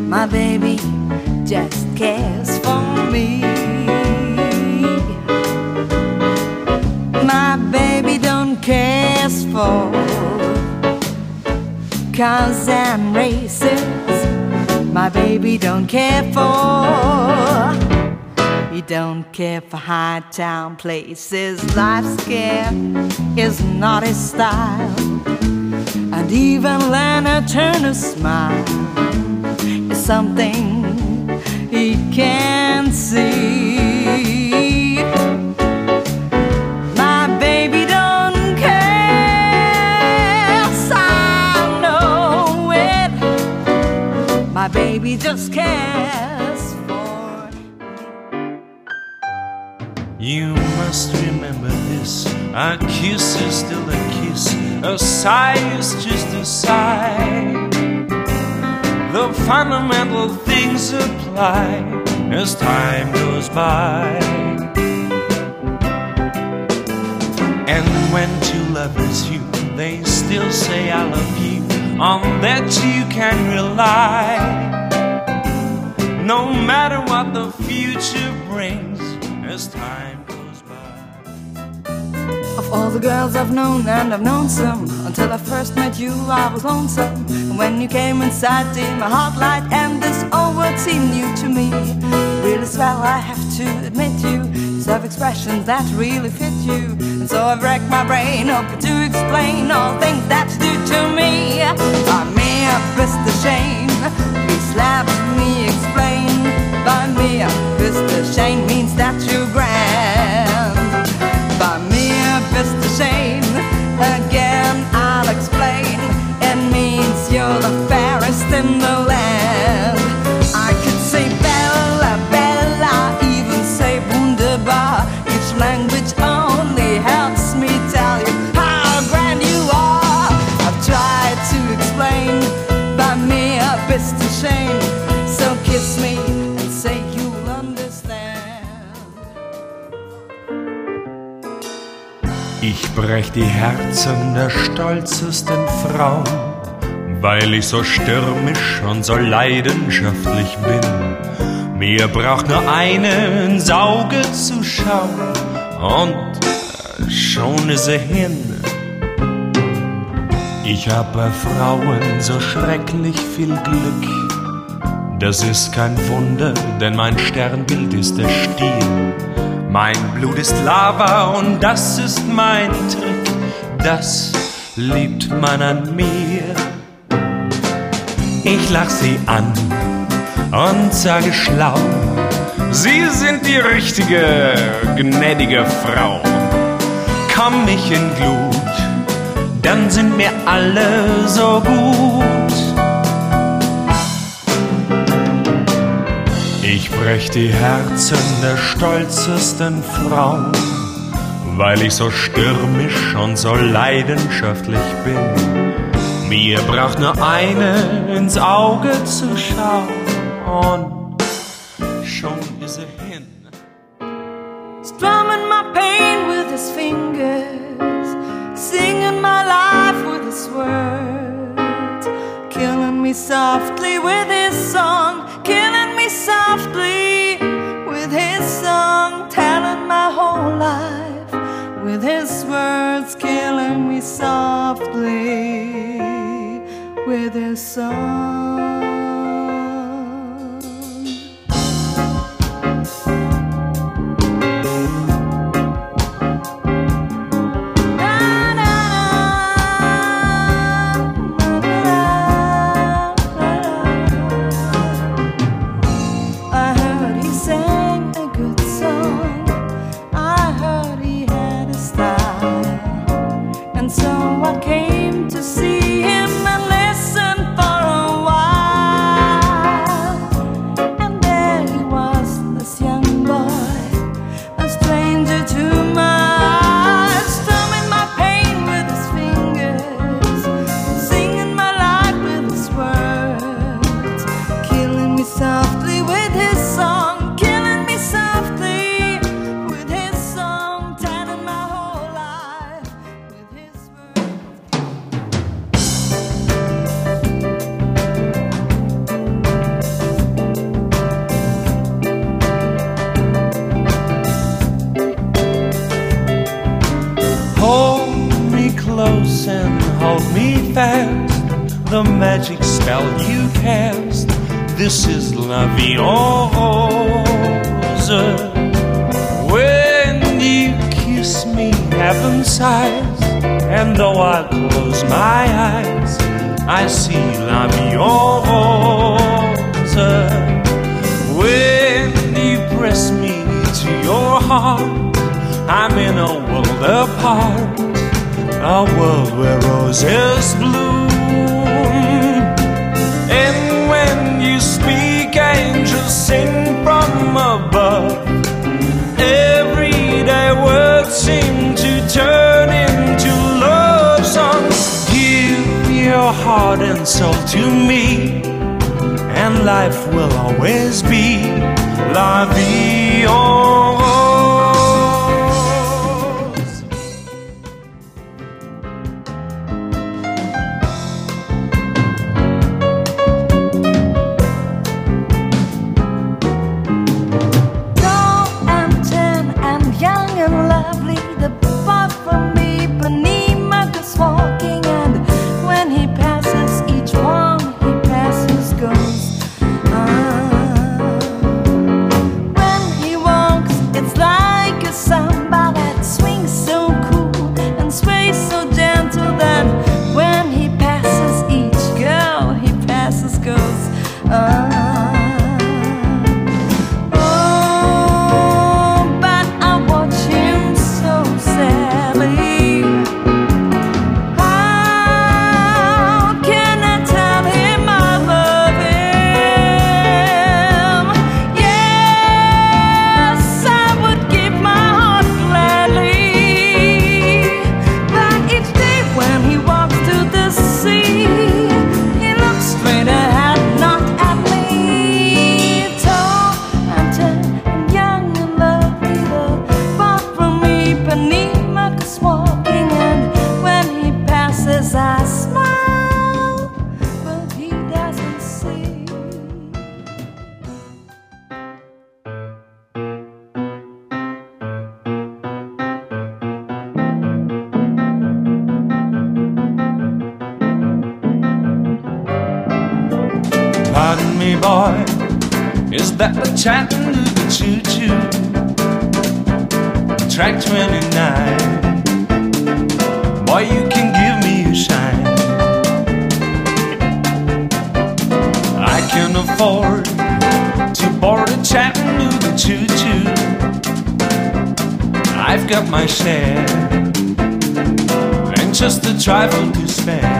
My baby just cares for me. My baby don't cares for cars and races. My baby don't care for. He don't care for high town places. Life's care is not his style. And even Lana Turner's smile is something he can't see. My baby don't care, I know it. My baby just cares for me. You must remember this, a kiss is still a kiss, a sigh is just a sigh. The fundamental things apply as time goes by. And when two lovers you, they still say I love you. On that you can rely. No matter what the future brings as time goes by. Of all the girls I've known, and I've known some, until I first met you I was lonesome. And when you came inside, dear, my heart light and this old world seemed new to me. Really swell, I have to admit you deserve expressions that really fit you. And so I've racked my brain hoping to explain all things that you do to me. By me a fist of shame, please let me explain. By me a fist of shame means that you're grand. By me a fist of shame, again I'll explain. It means you're the fairest in the land. I could say Bella, Bella, even say wunderbar. Each language only helps me tell you how grand you are. I've tried to explain. By me a fist of shame, so kiss me and say you'll understand. Ich brech die Herzen der stolzesten Frauen, weil ich so stürmisch und so leidenschaftlich bin. Mir braucht nur eine ins Auge zu schauen und schon ist sie hin. Ich hab bei Frauen so schrecklich viel Glück. Das ist kein Wunder, denn mein Sternbild ist der Stier. Mein Blut ist Lava und das ist mein Trick. Das liebt man an mir. Ich lach sie an und sage schlau: Sie sind die richtige, gnädige Frau. Komm mich in Glut, dann sind mir alle so gut. Ich brech die Herzen der stolzesten Frauen, weil ich so stürmisch und so leidenschaftlich bin. Mir braucht nur eine ins Auge zu schauen und schon ist er hin. Strumming my pain with his fingers, singing my life with his words, killing me softly with his song, killing me softly with his song, telling my whole life with his words, killing me softly with his song. And so I came to see him and listen for a while. cast. This is la vie en rose. When you kiss me, heaven sighs, and though I close my eyes, I see la vie en rose. When you press me to your heart, I'm in a world apart, a world where roses bloom. And when you speak, angels sing from above. Everyday words seem to turn into love songs. Give your heart and soul to me, and life will always be la vie en rose. Pardon me, boy, is that the Chattanooga choo-choo? Track 29. Boy, you can give me a shine. I can afford to board a Chattanooga choo-choo. I've got my share, and just a trifle to spare.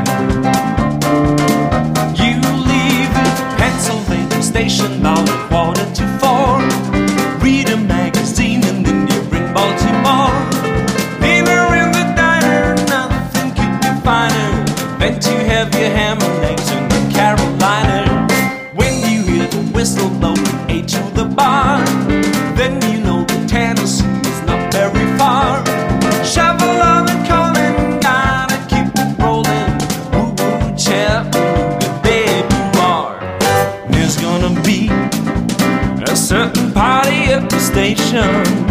Pennsylvania station about 3:45. Read a magazine and then you bring Baltimore. Dinner in the diner, nothing could be finer than to have your ham and eggs in the Carolina. When you hear the whistle blowing 8 to the bar, then you know the Tennessee is not very far. Shovel on the calling, gotta keep it rolling. Woo-woo, Chattanooga, babe, you are. There's gonna be a certain party at the station,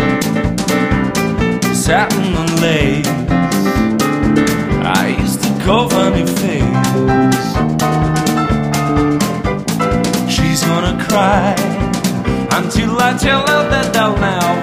satin and lace. I used to call funny face. She's gonna cry until I tell her that I'll now